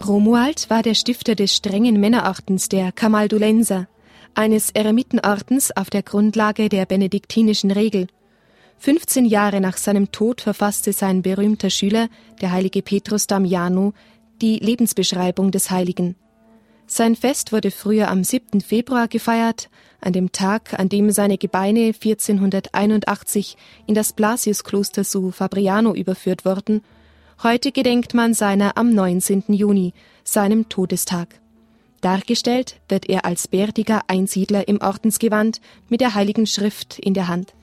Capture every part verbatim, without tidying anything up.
Romuald war der Stifter des strengen Männerordens der Camaldulenser, eines Eremitenordens auf der Grundlage der benediktinischen Regel. fünfzehn Jahre nach seinem Tod verfasste sein berühmter Schüler, der heilige Petrus Damiano, die Lebensbeschreibung des Heiligen. Sein Fest wurde früher am siebten Februar gefeiert, an dem Tag, an dem seine Gebeine vierzehnhunderteinundachtzig in das Blasiuskloster su Fabriano überführt wurden. Heute gedenkt man seiner am neunzehnten Juni, seinem Todestag. Dargestellt wird er als bärtiger Einsiedler im Ordensgewand mit der Heiligen Schrift in der Hand.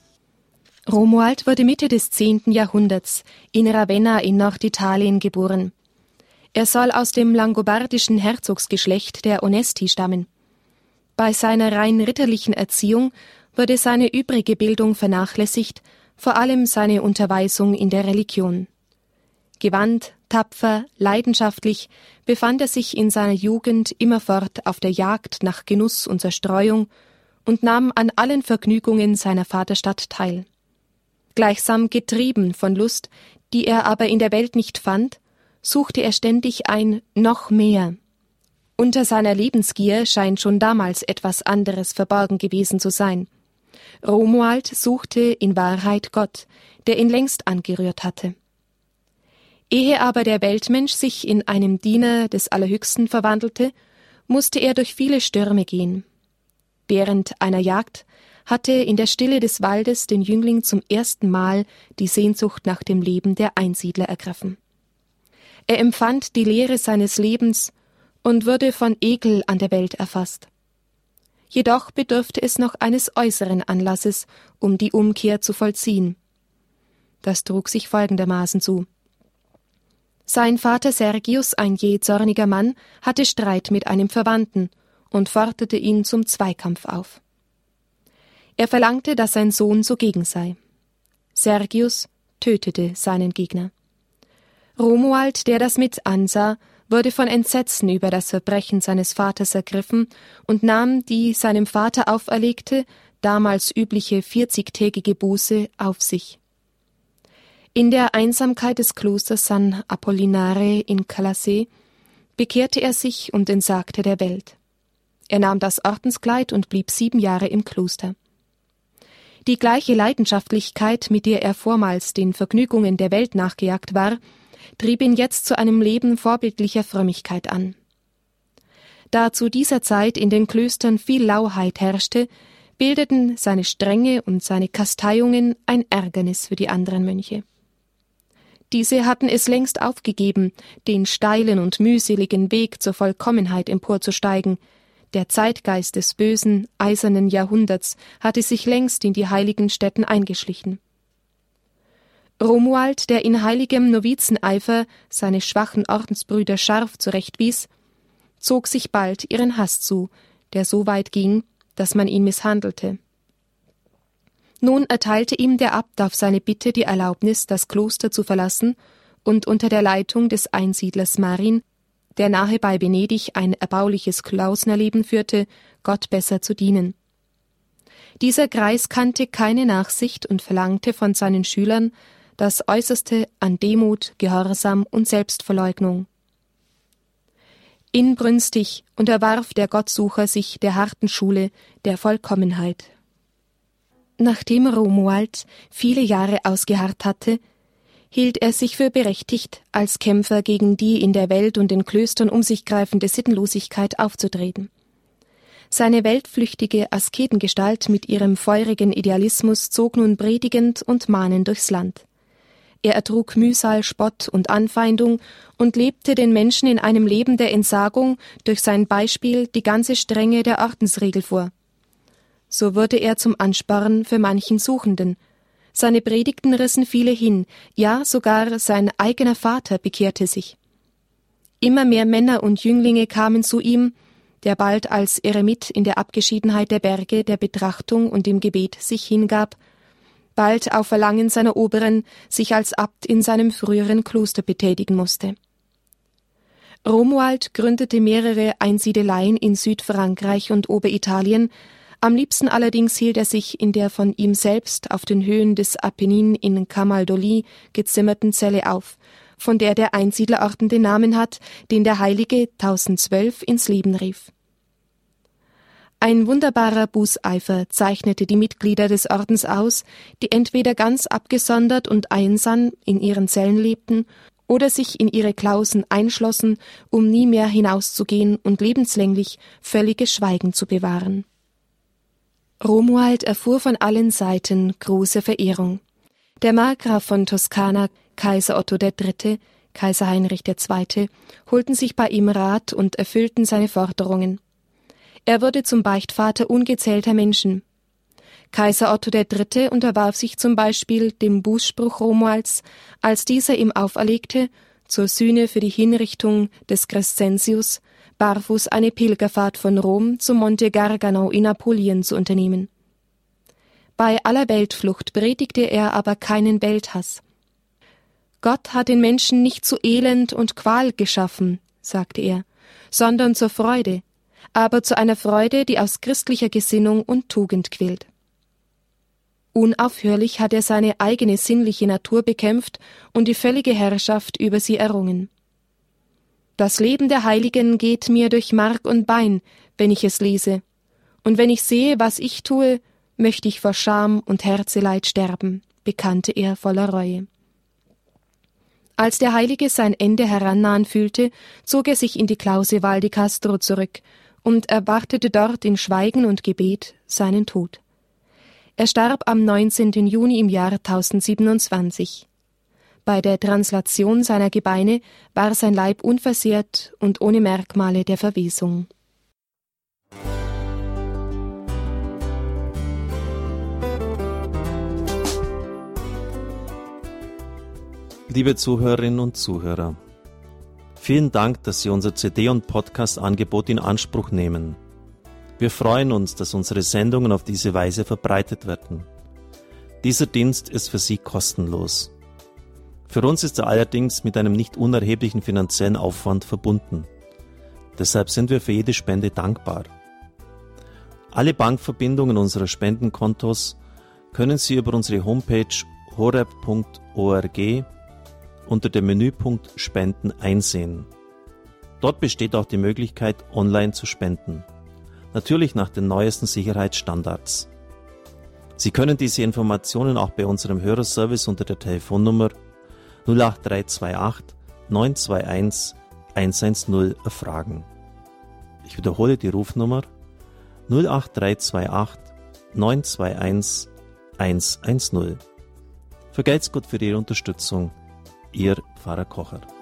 Romuald wurde Mitte des zehnten Jahrhunderts in Ravenna in Norditalien geboren. Er soll aus dem langobardischen Herzogsgeschlecht der Onesti stammen. Bei seiner rein ritterlichen Erziehung wurde seine übrige Bildung vernachlässigt, vor allem seine Unterweisung in der Religion. Gewandt, tapfer, leidenschaftlich befand er sich in seiner Jugend immerfort auf der Jagd nach Genuss und Zerstreuung und nahm an allen Vergnügungen seiner Vaterstadt teil. Gleichsam getrieben von Lust, die er aber in der Welt nicht fand, suchte er ständig ein noch mehr. Unter seiner Lebensgier scheint schon damals etwas anderes verborgen gewesen zu sein. Romuald suchte in Wahrheit Gott, der ihn längst angerührt hatte. Ehe aber der Weltmensch sich in einem Diener des Allerhöchsten verwandelte, musste er durch viele Stürme gehen. Während einer Jagd hatte in der Stille des Waldes den Jüngling zum ersten Mal die Sehnsucht nach dem Leben der Einsiedler ergriffen. Er empfand die Leere seines Lebens und wurde von Ekel an der Welt erfasst. Jedoch bedurfte es noch eines äußeren Anlasses, um die Umkehr zu vollziehen. Das trug sich folgendermaßen zu. Sein Vater Sergius, ein jähzorniger Mann, hatte Streit mit einem Verwandten und forderte ihn zum Zweikampf auf. Er verlangte, dass sein Sohn zugegen sei. Sergius tötete seinen Gegner. Romuald, der das mit ansah, wurde von Entsetzen über das Verbrechen seines Vaters ergriffen und nahm die seinem Vater auferlegte, damals übliche vierzigtägige Buße auf sich. In der Einsamkeit des Klosters San Apollinare in Calasee bekehrte er sich und entsagte der Welt. Er nahm das Ordenskleid und blieb sieben Jahre im Kloster. Die gleiche Leidenschaftlichkeit, mit der er vormals den Vergnügungen der Welt nachgejagt war, trieb ihn jetzt zu einem Leben vorbildlicher Frömmigkeit an. Da zu dieser Zeit in den Klöstern viel Lauheit herrschte, bildeten seine Strenge und seine Kasteiungen ein Ärgernis für die anderen Mönche. Diese hatten es längst aufgegeben, den steilen und mühseligen Weg zur Vollkommenheit emporzusteigen. Der Zeitgeist des bösen, eisernen Jahrhunderts hatte sich längst in die heiligen Stätten eingeschlichen. Romuald, der in heiligem Novizeneifer seine schwachen Ordensbrüder scharf zurechtwies, zog sich bald ihren Hass zu, der so weit ging, dass man ihn misshandelte. Nun erteilte ihm der Abt auf seine Bitte die Erlaubnis, das Kloster zu verlassen und unter der Leitung des Einsiedlers Marin, der nahe bei Venedig ein erbauliches Klausnerleben führte, Gott besser zu dienen. Dieser Greis kannte keine Nachsicht und verlangte von seinen Schülern das Äußerste an Demut, Gehorsam und Selbstverleugnung. Inbrünstig unterwarf der Gottsucher sich der harten Schule der Vollkommenheit. Nachdem Romuald viele Jahre ausgeharrt hatte, hielt er sich für berechtigt, als Kämpfer gegen die in der Welt und den Klöstern um sich greifende Sittenlosigkeit aufzutreten. Seine weltflüchtige Asketengestalt mit ihrem feurigen Idealismus zog nun predigend und mahnend durchs Land. Er ertrug Mühsal, Spott und Anfeindung und lebte den Menschen in einem Leben der Entsagung durch sein Beispiel die ganze Strenge der Ordensregel vor. So wurde er zum Ansporn für manchen Suchenden. Seine Predigten rissen viele hin, ja sogar sein eigener Vater bekehrte sich. Immer mehr Männer und Jünglinge kamen zu ihm, der bald als Eremit in der Abgeschiedenheit der Berge der Betrachtung und im Gebet sich hingab, bald auf Verlangen seiner Oberen sich als Abt in seinem früheren Kloster betätigen musste. Romuald gründete mehrere Einsiedeleien in Südfrankreich und Oberitalien. Am liebsten allerdings hielt er sich in der von ihm selbst auf den Höhen des Apennin in Camaldoli gezimmerten Zelle auf, von der der Einsiedlerorden den Namen hat, den der Heilige tausendzwölf ins Leben rief. Ein wunderbarer Bußeifer zeichnete die Mitglieder des Ordens aus, die entweder ganz abgesondert und einsam in ihren Zellen lebten oder sich in ihre Klausen einschlossen, um nie mehr hinauszugehen und lebenslänglich völliges Schweigen zu bewahren. Romuald erfuhr von allen Seiten große Verehrung. Der Markgraf von Toskana, Kaiser Otto der Dritte., Kaiser Heinrich der Zweite., holten sich bei ihm Rat und erfüllten seine Forderungen. Er wurde zum Beichtvater ungezählter Menschen. Kaiser Otto der Dritte unterwarf sich zum Beispiel dem Bußspruch Romualds, als dieser ihm auferlegte, zur Sühne für die Hinrichtung des Crescentius barfuß eine Pilgerfahrt von Rom zum Monte Gargano in Apulien zu unternehmen. Bei aller Weltflucht predigte er aber keinen Welthass. Gott hat den Menschen nicht zu Elend und Qual geschaffen, sagte er, sondern zur Freude, aber zu einer Freude, die aus christlicher Gesinnung und Tugend quillt. Unaufhörlich hat er seine eigene sinnliche Natur bekämpft und die völlige Herrschaft über sie errungen. Das Leben der Heiligen geht mir durch Mark und Bein, wenn ich es lese, und wenn ich sehe, was ich tue, möchte ich vor Scham und Herzeleid sterben, bekannte er voller Reue. Als der Heilige sein Ende herannahen fühlte, zog er sich in die Klause Val di Castro zurück und erwartete dort in Schweigen und Gebet seinen Tod. Er starb am neunzehnten Juni im Jahr tausendsiebenundzwanzig. Bei der Translation seiner Gebeine war sein Leib unversehrt und ohne Merkmale der Verwesung. Liebe Zuhörerinnen und Zuhörer, vielen Dank, dass Sie unser C D- und Podcast-Angebot in Anspruch nehmen. Wir freuen uns, dass unsere Sendungen auf diese Weise verbreitet werden. Dieser Dienst ist für Sie kostenlos. Für uns ist er allerdings mit einem nicht unerheblichen finanziellen Aufwand verbunden. Deshalb sind wir für jede Spende dankbar. Alle Bankverbindungen unserer Spendenkontos können Sie über unsere Homepage horeb punkt org unter dem Menüpunkt Spenden einsehen. Dort besteht auch die Möglichkeit, online zu spenden. Natürlich nach den neuesten Sicherheitsstandards. Sie können diese Informationen auch bei unserem Hörerservice unter der Telefonnummer null acht drei zwei acht neun zwei eins eins eins null erfragen. Ich wiederhole die Rufnummer null acht drei zwei acht neun zwei eins eins eins null. Vergelt's Gott für Ihre Unterstützung. Ihr Pfarrer Kocher.